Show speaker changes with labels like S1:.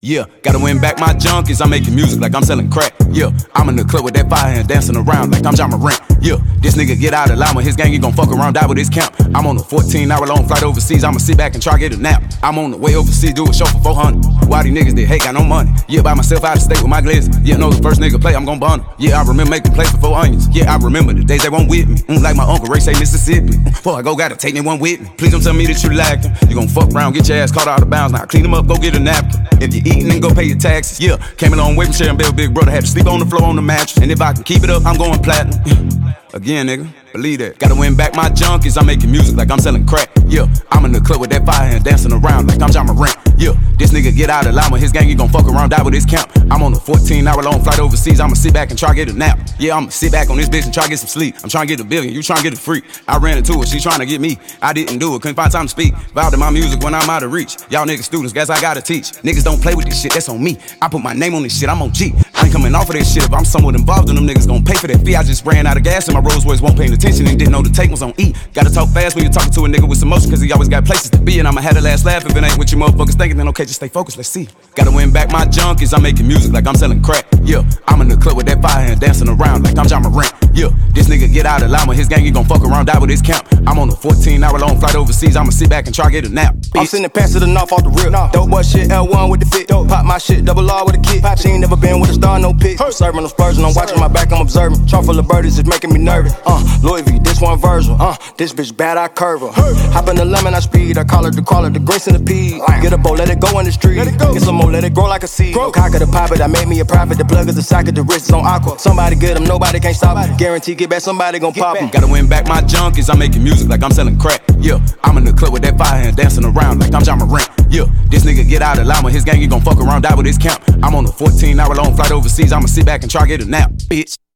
S1: Yeah, gotta win back my junkies. I'm making music like I'm selling crack. Yeah, I'm in the club with that fire and dancing around like I'm John Morant. Yeah, this nigga get out of line with his gang, he gon' fuck around, die with his camp. I'm on a 14-hour long flight overseas, I'ma sit back and try get a nap. I'm on the way overseas, do a show for 400. Why these niggas that hate got no money? Yeah, by myself out of state with my glizzy. Yeah, know the first nigga play, I'm gon' bun him. Yeah, I remember making plays for 4 onions. Yeah, I remember the days they won't with me. Like my uncle Ray say Mississippi. Before I go, gotta take me one with me. Please don't tell me that you lacked him. You gon' fuck around, get your ass caught out of bounds. Now clean them up, go get a napkin. If you eatin', then go pay your taxes. Yeah, came a long way from sharing bed with big brother. Had to sleep on the floor on the mattress. And if I can keep it up, I'm going platinum. Again, nigga, believe that. Gotta win back my junkies. I'm making music like I'm selling crack. Yeah, I'm in the club with that fire and dancing around like I'm John Morant. Yeah, this nigga get out of line with his gang, he gon' fuck around, die with his camp. I'm on a 14-hour long flight overseas, I'ma sit back and try get a nap. Yeah, I'ma sit back on this bitch and try get some sleep. I'm trying to get a billion, you trying to get a free. I ran into her, she trying to get me. I didn't do it, couldn't find time to speak. Vowed to my music when I'm out of reach. Y'all niggas students, guess I gotta teach. Niggas don't play with this shit, that's on me. I put my name on this shit, I'm on G. I ain't coming off of this shit, if I'm somewhat involved in them niggas gon' pay for that fee. I just ran out of gas and my Rolls Royce won't pay attention and didn't know the take was on E. Gotta talk fast when you're talking to a nigga with some motion, cause he always got places to be. And I'ma have the last laugh if it ain't what you motherfuckers thinking, then okay, just stay focused, let's see. Gotta win back my junkies, I'm making music like I'm selling crack. Yeah, I'm in the club with that fire and dancing around like I'm John Morant. Yeah, this nigga get out of line with his gang, he gon' fuck around, die with his camp. I'm on a 14-hour long flight overseas, I'ma sit back and try get a nap.
S2: I'm sending pants to the north off the rip. Dope boy shit, L1 with the fit. Pop my shit, double R with a kick. She ain't never been with a star, no pics. I'm serving them spurs and I'm watching my back, I'm observing. Trunk full of birdies is making me nervous. Louis V, this one version. This bitch bad, I curve her. Hop in the lemon, I speed. I call it the grace and the pea. Get a bowl, let it go in the street. Get some more, let it grow like a seed. Cock of the pop it, I made me a profit. The plug is the socket, the wrist is on aqua. Somebody get them, nobody can't stop it. Guarantee get back, somebody gon' pop them.
S1: Gotta win back my junkies, I'm making music like I'm selling crack. Yeah, I'm in the club with that fire and dancing around like I'm John Morant. Yeah, this nigga get out of line with his gang, he gon' fuck around, die with his camp. I'm on a 14-hour long flight overseas, I'ma sit back and try get a nap, bitch.